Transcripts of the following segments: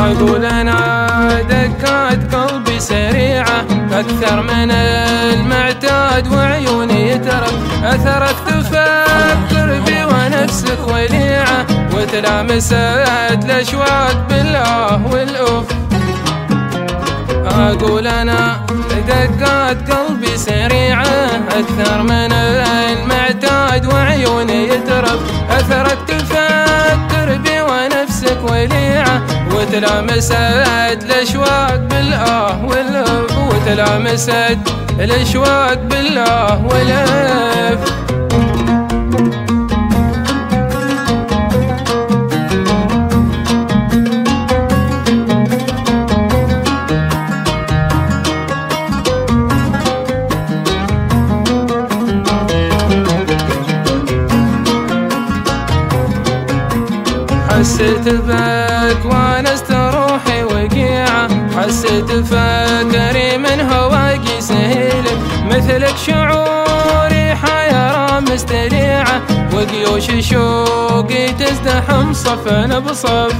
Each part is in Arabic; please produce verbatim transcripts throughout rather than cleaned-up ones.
أقول أنا دقات قلبي سريعة أكثر من المعتاد، وعيوني ترى أثرت تفكر بي ونفسك وليعة، وتلامست الأشواق بالله والأوف. أقول أنا دقات قلبي سريعة أكثر من المعتاد، وعيوني يترب أثرت تفكر بي ونفسك وليعة، وتلامست الأشواق بالآه والأف، وتلامست الأشواق بالآه والأف. حسيت بك وانست روحي وقيعة، حسيت فكري من هواقي سهيلك، مثلك شعوري حيرة مستريعة، وقيوش شوقي تزدحم صفا بصف.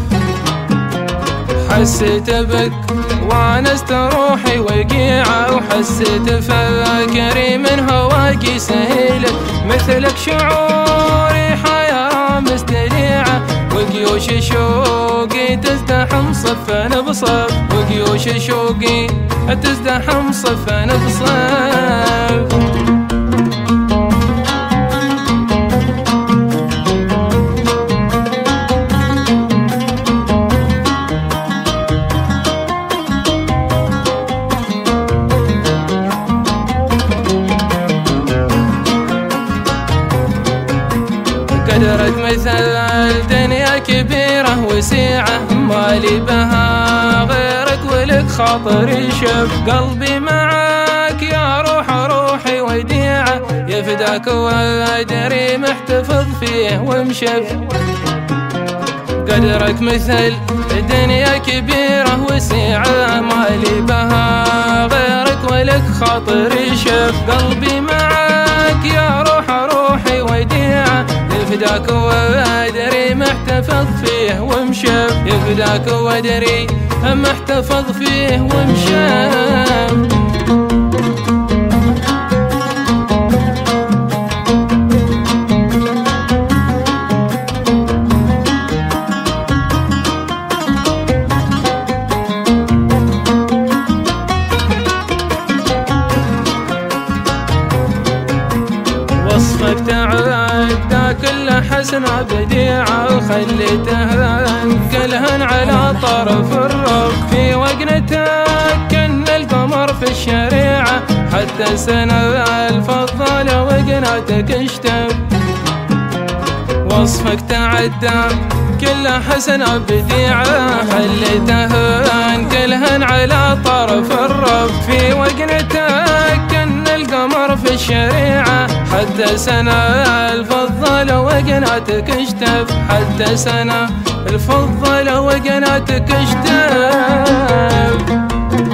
حسيت بك وانست روحي وقيعة، وحسيت فكري من هواقي سهيلك، مثلك شعوري حيرة مستريعة، وقيوش شوقي تزدحم صفا بصف، وقيوش شوقي تزدحم صفا بصف. قدرك مثل دنيا كبيرة وسيعة، مالي بها غيرك ولك خاطري شف، قلبي معاك يا روح روحي وديعة، يفداك وادري محتفظ فيه ومشف. قدرك مثل دنيا كبيرة وسيعة، مالي بها غيرك ولك خاطري شف، قلبي معاك يا روح روحي وديعة، يفداك وادري محتفظ فيه ومشف، يفداك وادري محتفظ فيه ومشف. وصفك تعدى كل حسنة بديعة، وخليتها انقلهن على طرف الرف، في وقنتك كن القمر في الشريعة، حتى سنة الفضالة وقناتك اشتف. وصفك تعدى كل حسنة بديعة، خليتها انقلهن على طرف الرف، في وقنتك كن القمر في الشريعة، حتى سنة الفضة وقناتك اشتف، حتى سنة الفضة وقناتك اشتف.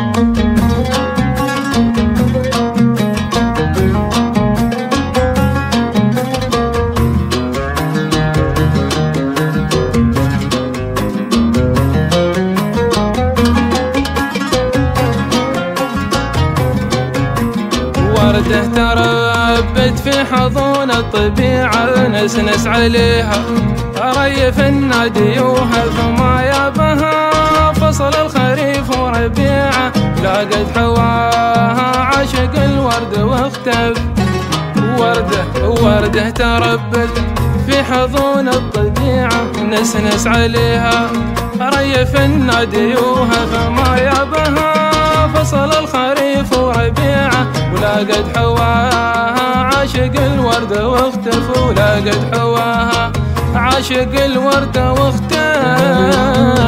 ورده تربت في حضون الطبيعة، نسنس عليها ريف الناديوها، فما يابها فصل الخريف وربيعة، لاقت حواها عاشق الورد واختف. ورده ورده تربت في حضون الطبيعة، نسنس عليها ريف الناديوها، فما يابها فصل الخريف وربيعة، ولاقت حواها عاشق الورد واختف، ولاقت حواها عاشق الورد واختف.